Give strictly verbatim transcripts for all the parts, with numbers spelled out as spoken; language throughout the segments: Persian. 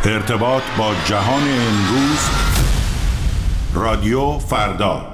ارتباط با جهان امروز، رادیو فردا.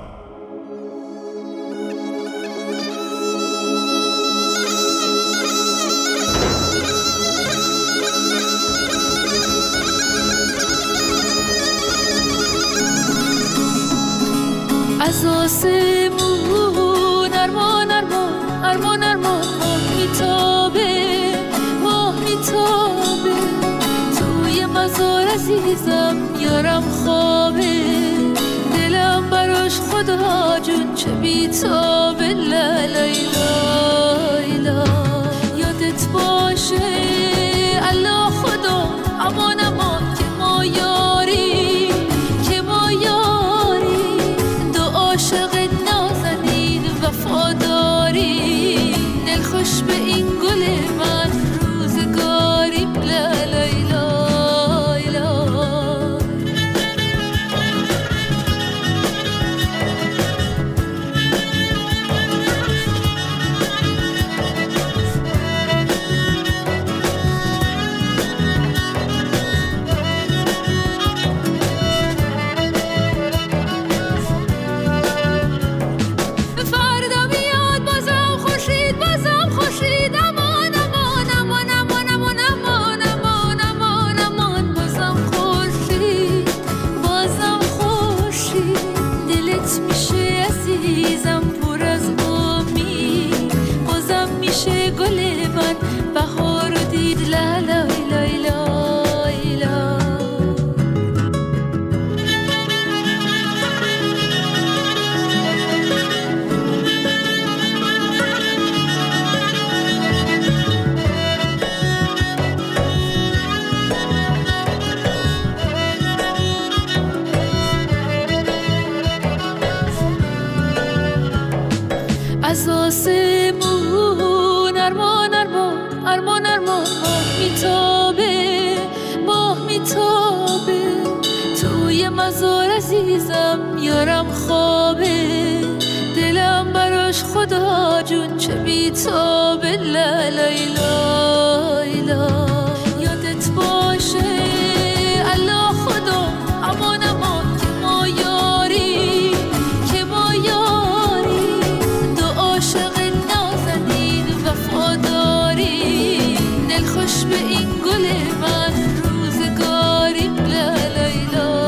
از آسمون ارمان ارمان ارمان ارمان ماه میتابه ماه میتابه توی مزار عزیزم یارم خوابه دلم براش خدا جون چه بیتابه لا لا لا یادت باشه الله خدا امان امان که ما یاری که ما یاری دو عاشق نازنین وفاداری دلخوش به این گل من روزگاریم لا لا لا از آسمون ارمان ارمان ارمان ارمان ماه میتابه ماه میتابه توی مزار عزیزم یارم خوابه دلم براش خدا جون چه بیتابه لا لا لا لا یادت باشه الله خدا امان امان که ما یاری که ما یاری دو عاشق نازنین وفاداری دلخوش به این گل من روزگاریم لا لا لا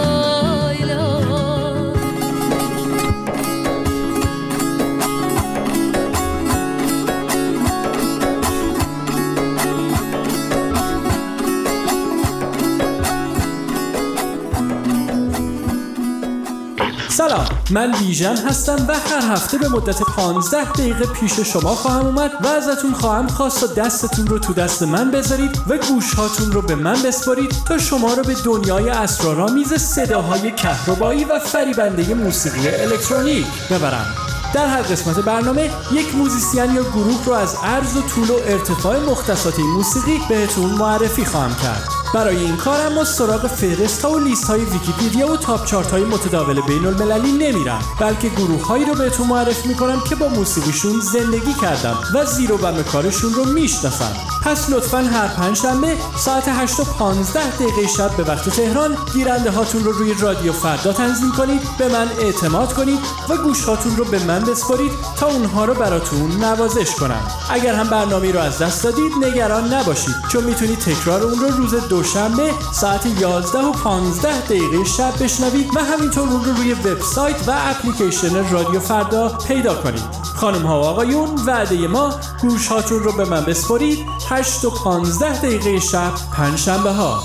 سلام، من بیژن هستم و هر هفته به مدت پانزده دقیقه پیش شما خواهم اومد و ازتون خواهم خواست تا دستتون رو تو دست من بذارید و گوشهاتون رو به من بسپارید تا شما رو به دنیای اسرارآمیز صداهای کهربایی و فریبنده موسیقی الکترونیک ببرم. در هر قسمت برنامه یک موزیسین یا گروه رو از عرض و طول و ارتفاع مختصات این موسیقی بهتون معرفی خواهم کرد. برای این کار اما سراغ فهرست ها و لیست های ویکی‌پدیا و تاپ چارت های متداول بین المللی نمیرم، بلکه گروه هایی رو بهتون معرفی میکنم که با موسیقیشون زندگی کردم و زیر و بم کارشون رو میشناسم. پس لطفاً هر پنجشنبه ساعت هشت و پانزده دقیقه شب به وقت تهران گیرنده هاتون رو روی رادیو فردا تنظیم کنید، به من اعتماد کنید و گوش هاتون رو به من بسپارید تا اونها رو براتون نوازش کنم. اگر هم برنامه رو از دست دادید نگران نباشید، چون میتونید تکرار اون رو روز دوشنبه ساعت یازده و پانزده دقیقه شب بشنوید و همینطور اون رو روی وبسایت و اپلیکیشن رادیو فردا پیدا کنید. خانم ها و آقایون، وعده ما گوش هاتون رو به من بسپارید هشت و پانزده دقیقه شب پنجشنبه ها.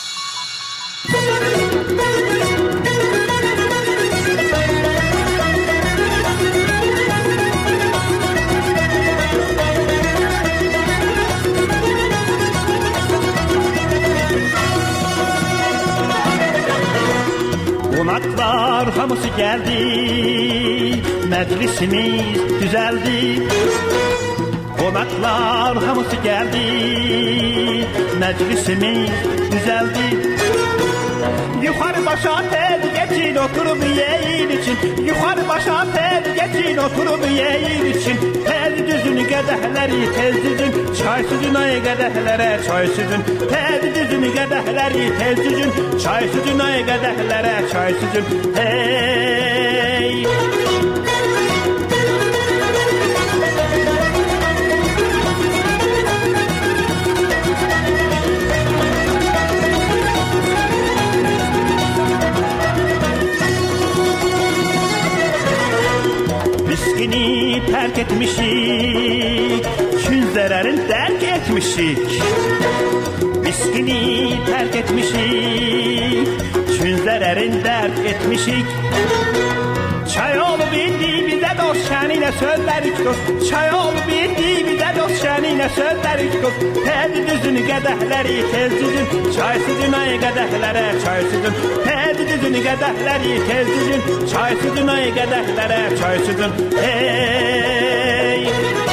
Qonaqlar hamısı gəldi, məclisimiz düzəldi. Qonaqlar hamısı gəldi, məclisimiz düzəldi. Yuxarı başa tel geçin oturup yeyin için, yuxarı başa tel geçin oturup yeyin için. Tel düzün qədəhləri tez düzün, çay süzün ay qədəhlərə çay süzün. Tel düzün qədəhləri qədəhləri tez düzün, çay süzün ay qədəhlərə çay süzün. Hey! Miskini terk etmişik, çün zararın terk etmişik. Miskini terk etmişik, çün zararın terk etmişik. Çay olup indi bize dost şenine sözlerik dost. Çay olup indi bize dost şenine sözlerik dost. Tez düzün qədəhləri tez düzün, çay süzün ay qədəhlərə çay süzün. Tez düzün qədəhləri tez düzün, çay süzün ay qədəhlərə çay süzün. Hey!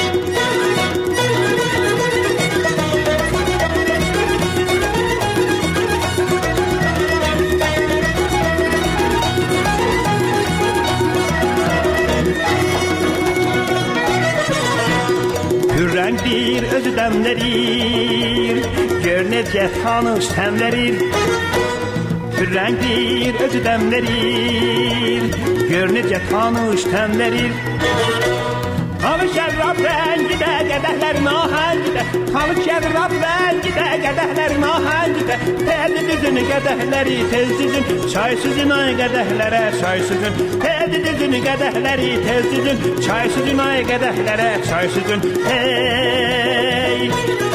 Hürrengdir özü demlerir, gör necə tanış təmlərir. Hürrengdir özü demlerir, gör necə tanış təmlərir. Tanış şərrab rəngidə, qədəhlərin ahəngidə. Tanış şərrab rəngidə, qədəhlərin ahəngidə. Tez düzün qədəhləri tez düzün, çay süzün ay qədəhlərə çay süzün. Tez düzün qədəhləri tez düzün, çay süzün ay qədəhlərə çay süzün. Hey!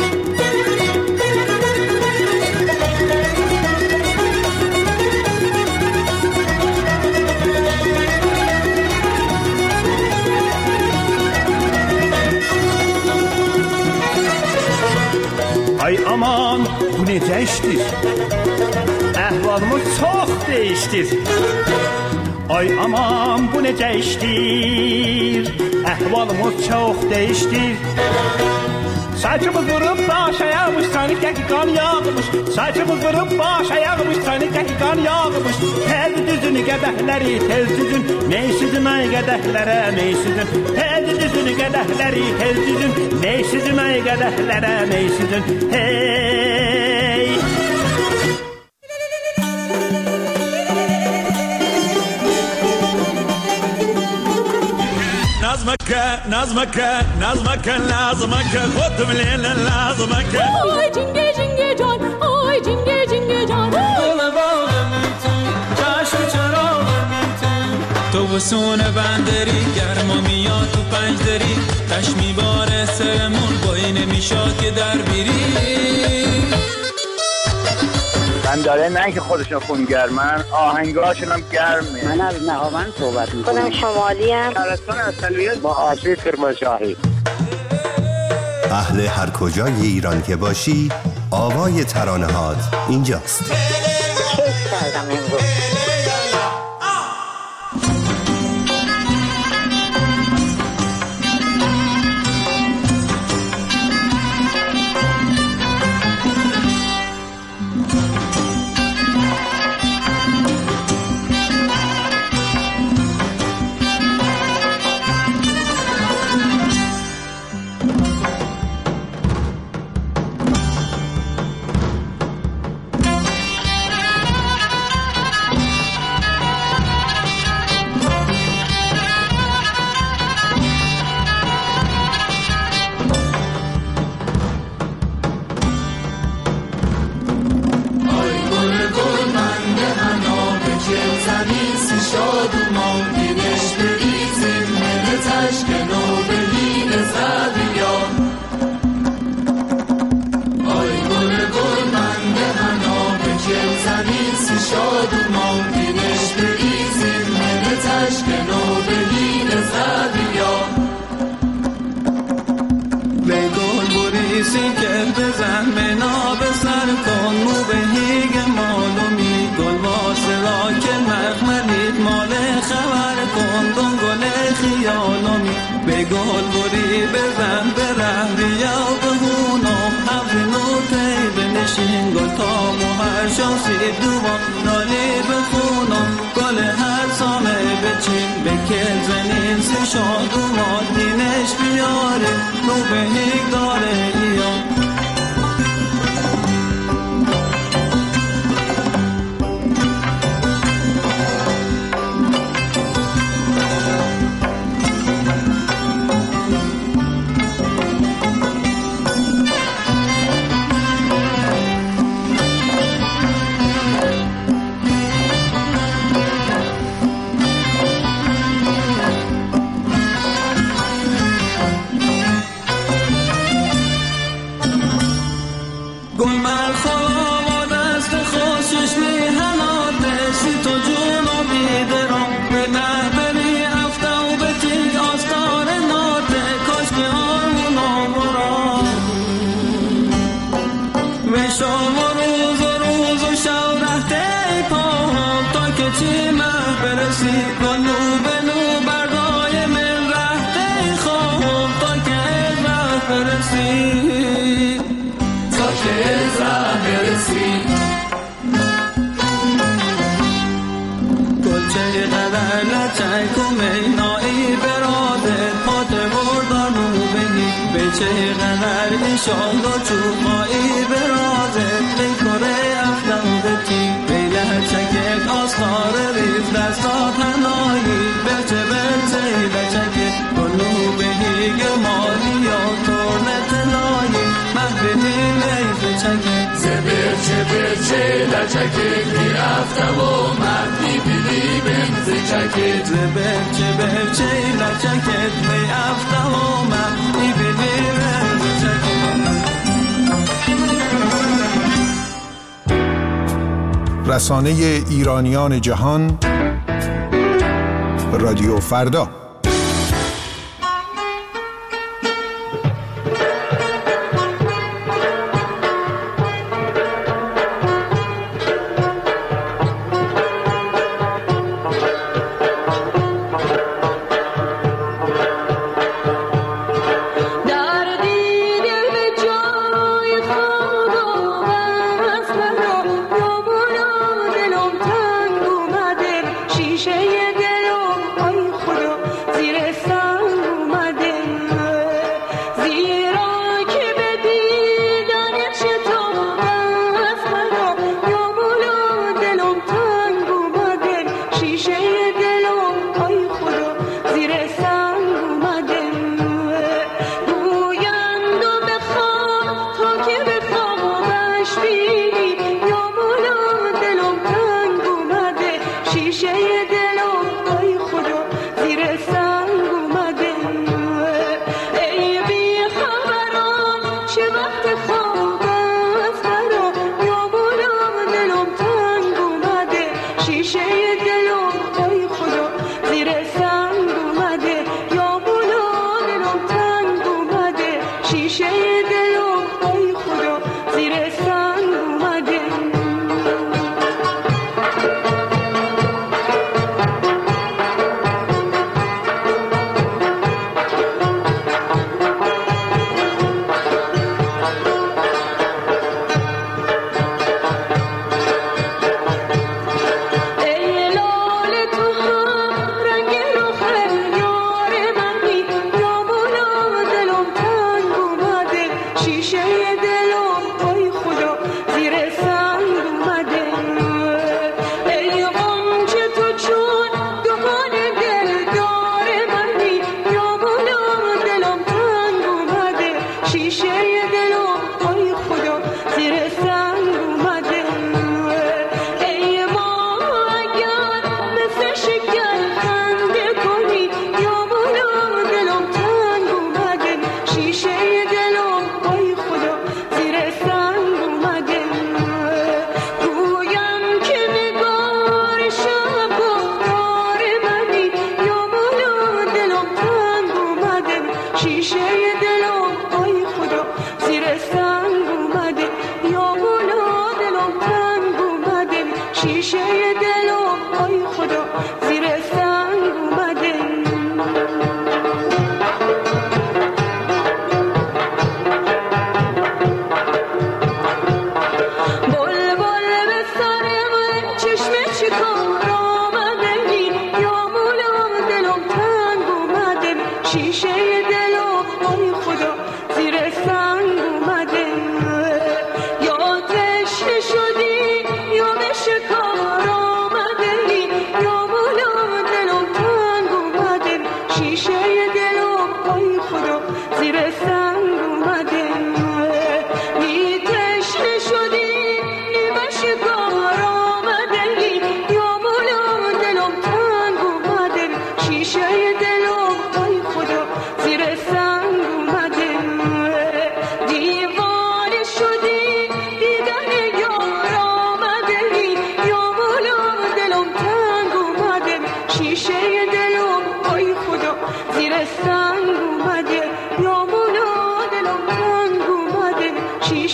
Ay aman bu necə işdir? Əhvalımız çox değişdir. Ay aman bu necə işdir? Əhvalımız çox değişdir. Saçımız vurup başa yağmış, sanık ki kan yağmış. Saçımız vurup başa yağmış, sanık ki kan yağmış. Tez düzün qədəhləri tez düzün, ney süzün ay qədəhlərə ney süzün. Tez düzün qədəhləri tez düzün, ney süzün ay qədəhlərə ney süzün. Hey! نظمك نظمك نظمك لازمك خد من لازمك Oy cinge cinge can, oy cinge cinge can. تو بسون بندری گرما میاد تو پنجدری تشمی باره سرمون بایی نمیشاد که در بیری من داره نه که خودشون خونگرمن آهنگاشون هم گرمه. من از نهاوند صحبت میکنم. خودم شمالی هم شهرستان اصلیت با آشوی کرمانشاهی. اهل هر کجای ایران که باشی آوای ترانه هات اینجاست. کیف کردم امروز. چی من برسی کنو بنو بردای من رهته خواهم تا که از ره برسی تا که از ره برسی گلچه قدر لچک و مینایی براده پات بردار نو بگی به چه قدر انشالله چوبایی براده بیکاره افلوده لچکت آستار ریز دستا تنایی برچه برچه لچکت کنو بهی گمالی یا تورنت نایی محبتی لیز لچکت زبرچه برچه لچکت می رفتم و مردی بیلی بنز چکت زبرچه برچه لچکت می رفتم و مردی بیلی بنز چکت. رسانه ایرانیان جهان رادیو فردا.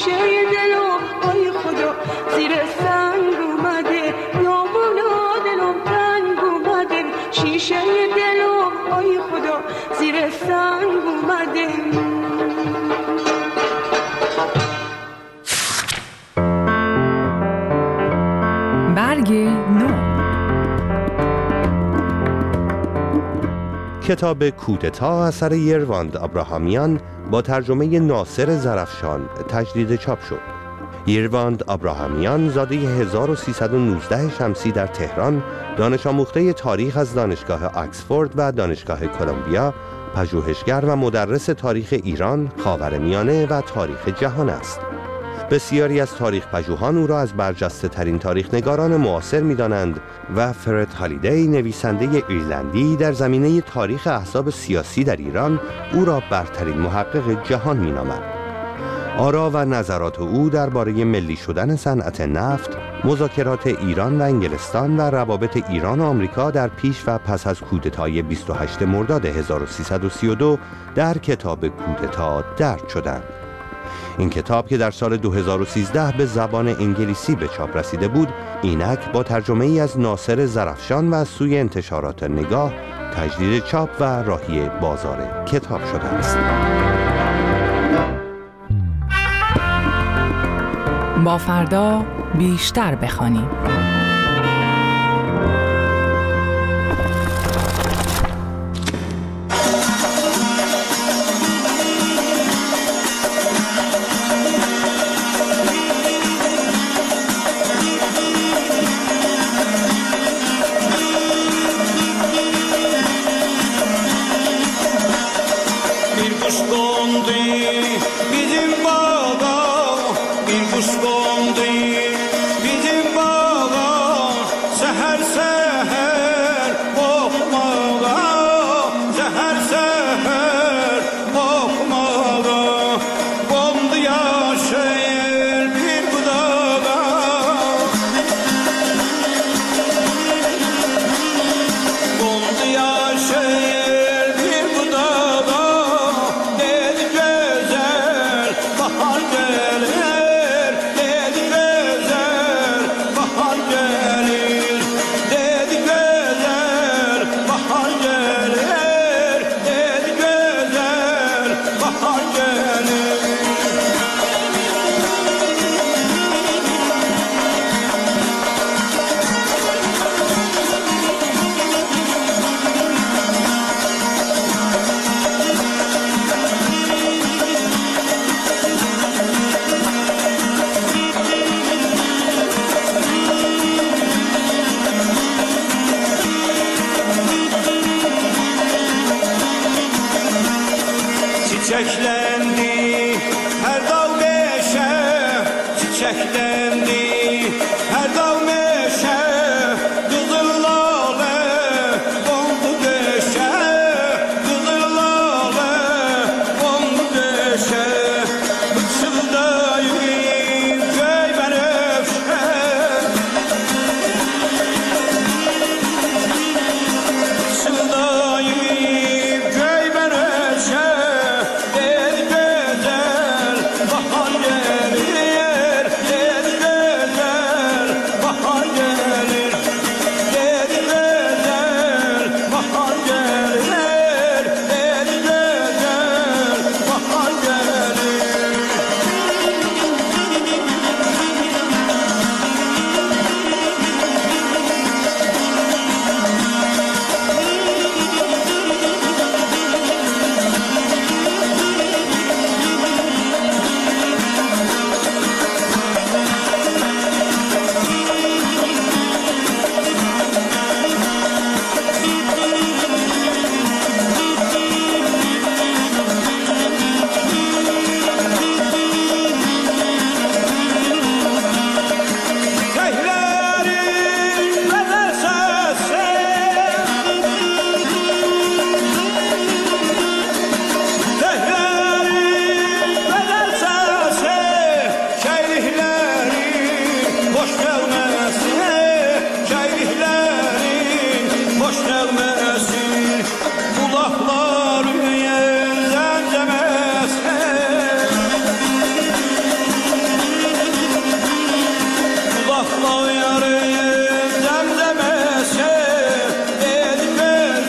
زیر سنگ اومده یا مولا دلم شیشه دل و آی خدا زیر سنگ اومده. برگ نو. کتاب کودتا اثر یرواند ابراهامیان با ترجمه ناصر زرفشان تجدید چاپ شد. یرواند ابراهامیان زاده هزار و سیصد و نوزده شمسی در تهران، دانش آموخته تاریخ از دانشگاه آکسفورد و دانشگاه کلمبیا، پژوهشگر و مدرس تاریخ ایران، خاورمیانه و تاریخ جهان است. بسیاری از تاریخ پژوهان او را از برجسته ترین تاریخ نگاران معاصر می دانند و فرد هالیدی نویسنده ایرلندی در زمینه تاریخ احزاب سیاسی در ایران او را برترین محقق جهان می نامد. آرا و نظرات او درباره ملی شدن صنعت نفت، مذاکرات ایران و انگلستان و روابط ایران و آمریکا در پیش و پس از کودتای بیست و هشتم مرداد هزار و سیصد و سی و دو در کتاب کودتا درج شدند. این کتاب که در سال دو هزار و سیزده به زبان انگلیسی به چاپ رسیده بود، اینک با ترجمه ای از ناصر زرفشان و از سوی انتشارات نگاه تجدید چاپ و راهی بازار کتاب شده است. با فردا بیشتر بخوانیم. Çiçeklendi her dal meşe, çiçeklendi her dal meşe, kızıl lale kondu döşe, kızıl lale kondu döşe, bıçıldayım köy benefşe, bıçıldayım köy benefşe. Zemzeme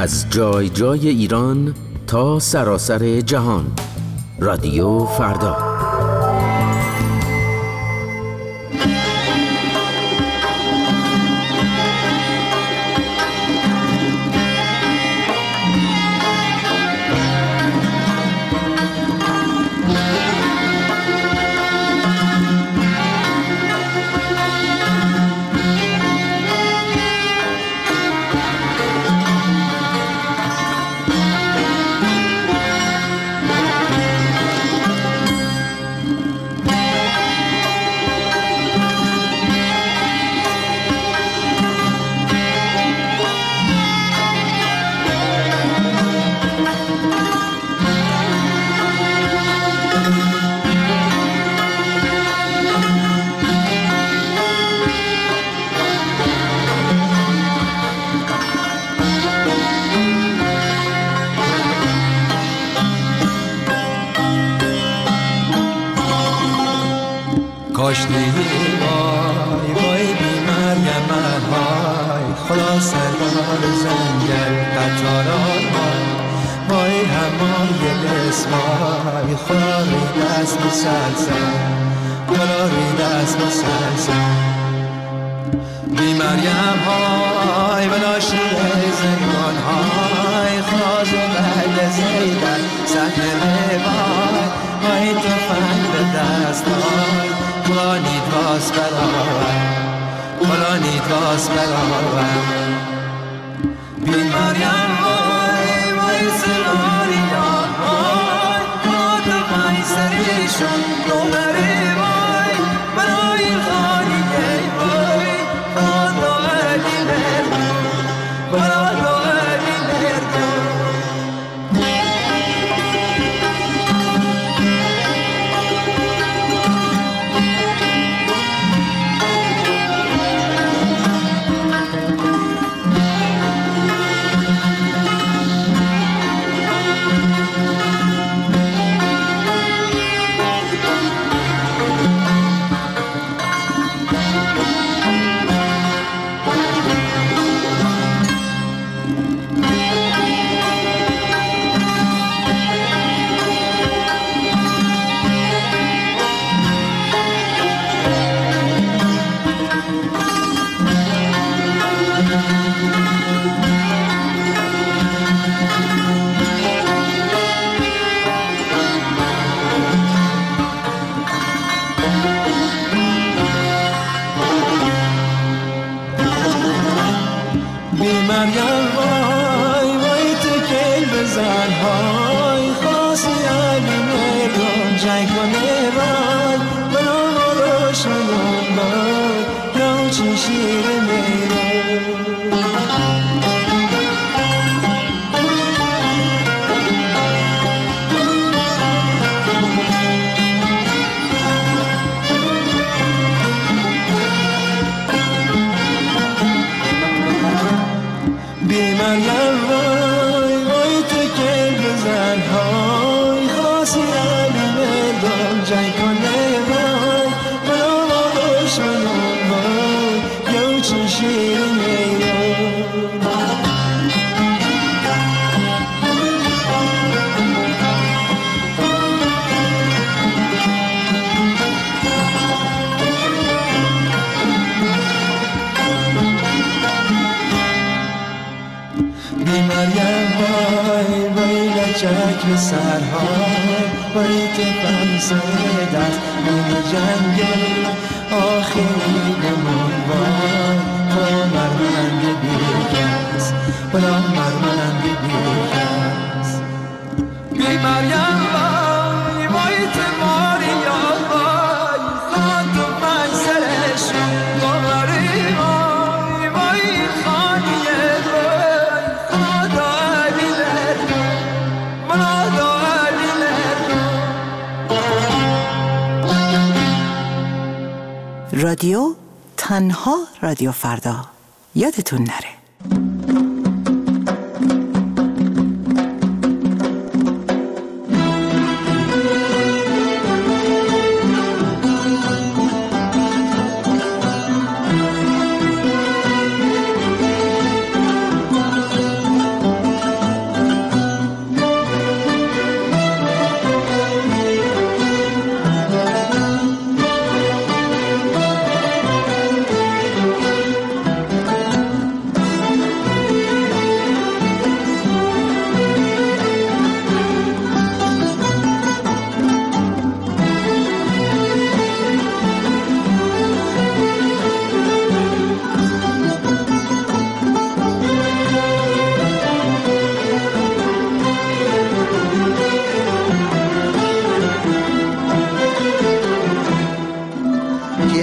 از جای جای ایران تا سراسر جهان. رادیو فردا. کاشتی وای وای بی مریم های خدا سردار زنگل قطاران وای همای بسمای خدا رید از مسلسل خدا رید از مسلسل بی مریم های بلاشی زنگان های خدا زبل زیدن سهل وای وای تو فن به دست های خدا نید واس براور خدا نید واس براور بی مریم وای وای سراری وای خدا تو وای سریشون نومره وای برای خانی وای خدا علی مردم خدا علی مردم رادیو تنها رادیو فردا یادتون نره.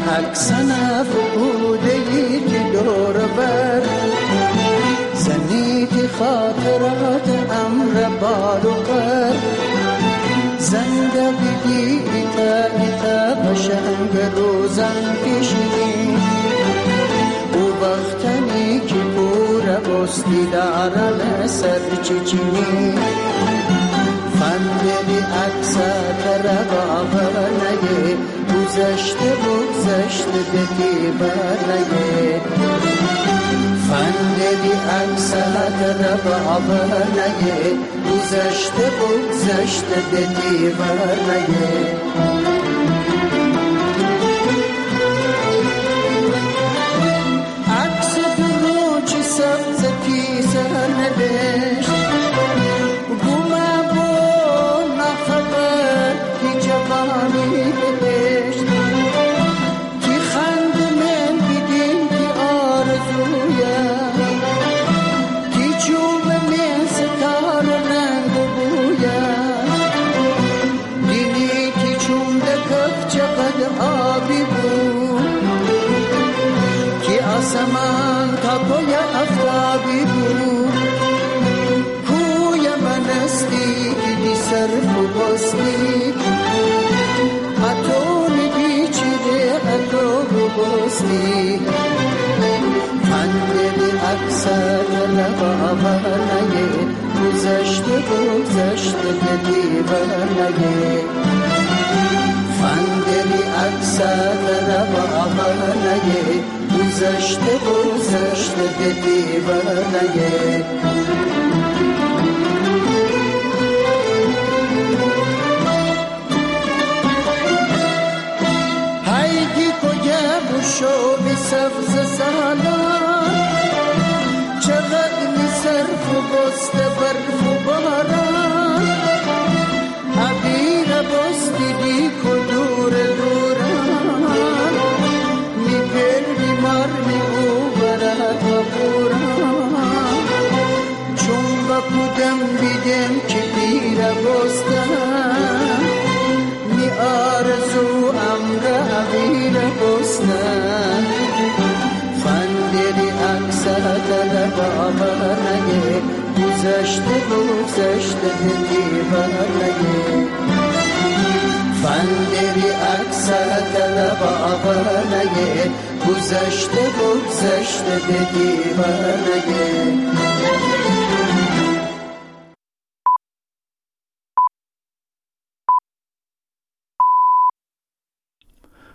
عکس نفقوده ای که دور بر زنی که خاطرات امر بال و پر زنده بگی ایتا ایتا قشنگ روزن کشیدی او وقتنی که پور بستی دارن سر چچینی فندلی اکسات ربابر نگه گذشته بگذشته دکی بر نگه فندلی اکسات ربابر نگه گذشته بگذشته دکی بر نگه عکس درو چی سبز تیزر نبشت آسمان تا پای افتابی بود کوی من استی که دی صرف و بستی اتو نگی چیده اتو و بستی فندلی اکسر لبابر نگه گذشته گذشته بدی بر نگه فندلی اکسر لبابر نگه گذشته گذشته بدی بر نگه هایگی کجا بشو بی سبز سالان چقدر می صرف و بست برف و باران عبیر بستی دی کدور دوران می پر بیمار می او برد و بوران چون با کدم بیدم که بیر بستن می آرزو امر عبیر بستن فندری اکسر در بابر نگه گذشته گذشته بدی بر نگه فندری اکسر در بابر نگه گذشته گذشته بدی بر نگه